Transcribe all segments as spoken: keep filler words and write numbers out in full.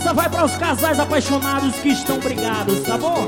Essa vai para os casais apaixonados que estão brigados, tá bom?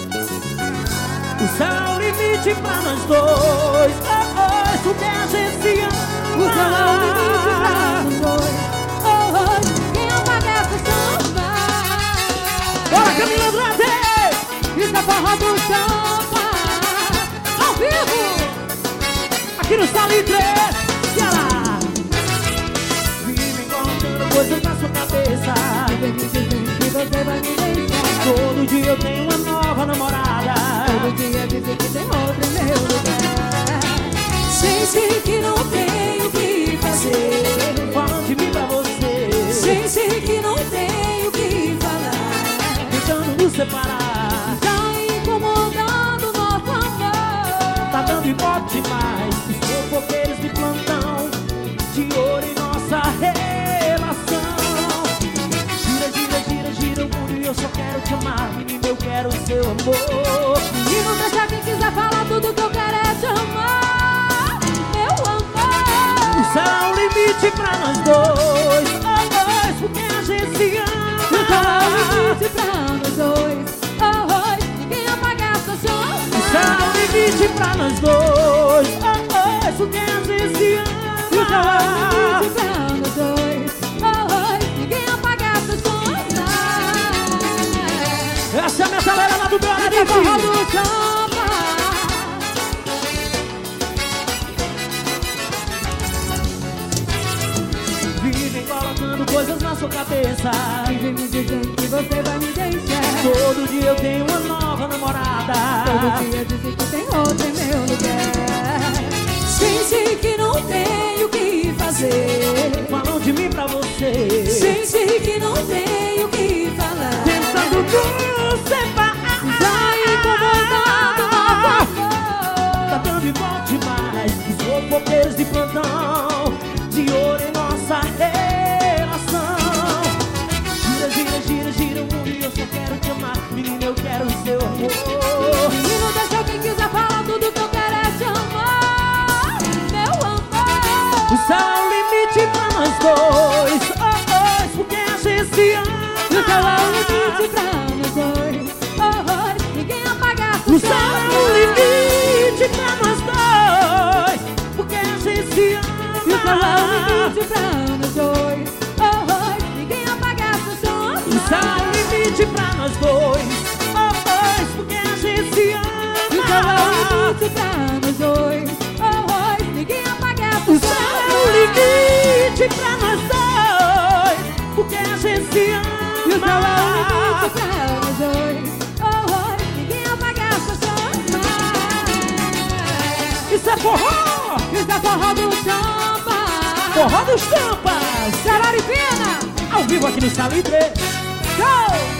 O céu é o limite pra nós dois. Oh, oh, isso que a gente ama. O céu é o limite pra nós dois. Oh, oh, quem apaga essa chama? Bora, Camila Andrade! Está forró do Champa, ao vivo, aqui no Salitre, Ceará. Vivem colocando coisas na sua cabeça. vem me dizendo que você vai me deixar. Todo dia eu tenho uma nova namorada. Todo dia dizem que tem outro em meu lugar. Gente que não tem o que fazer, Falam de mim pra você. gente que não tem o que falar, Tentando nos separar. tá incomodando nosso amor. Tá dando ibope demais. Os fofoqueiros de plantão, de ouro em nossa relação. Gira, gira, gira, gira o mundo e eu só quero te amar. Menina, eu quero o seu amor. E não deixa quem quiser falar, tudo que eu quero é te amar, meu amor. O céu é o limite pra nós dois. Oh, dois, porque a gente se ama. O céu é o limite pra nós dois. Oh, oh, ninguém apaga essa chama. O céu é o limite pra nós dois. Oh, dois, porque a gente se ama. O céu é o limite pra nós dois. Oh, oh, ninguém apaga essa chama. Essa é a metaleira lá do meu Esse forró Araripe. do Champa. Vivem colocando coisas na sua cabeça. E vem me dizendo que você vai me deixar. Todo dia eu tenho uma nova namorada. Todo dia dizem que tem outro em meu lugar. Gente que não tem o que fazer, Falam de mim pra você. gente que não tem o que falar, Tentando nos separar. tá incomodando nosso Tá amor. dando igual demais. Os fofoqueiros de plantão, de ouro em nossa relação. Gira, gira, gira, gira o mundo e eu só quero te amar. Menina, eu quero o seu amor. E não deixa quem quiser falar, tudo que eu quero é te amar, meu amor. O céu é o limite pra nós dois. Oh, dois, porque a gente se ama. O céu é o limite pra nós dois. Oh, oh, ninguém apaga essa O céu é o chama. limite pra nós dois, porque a gente se ama. O céu é o limite pra nós dois. Oh, oh, ninguém apaga essa chama. O céu é o limite pra nós dois. Oh, dois, porque a gente se ama. O céu é o limite pra nós dois. Oh, oh, ninguém apaga essa O céu é o limite pra nós dois, porque a gente se ama. O céu é o limite pra nós dois. Oh, oh, ninguém apaga essa chama. Isso é forró! Isso é forró do Champa, Forró dos Tampas! Sararipina. Ao vivo aqui no Salitre. Go!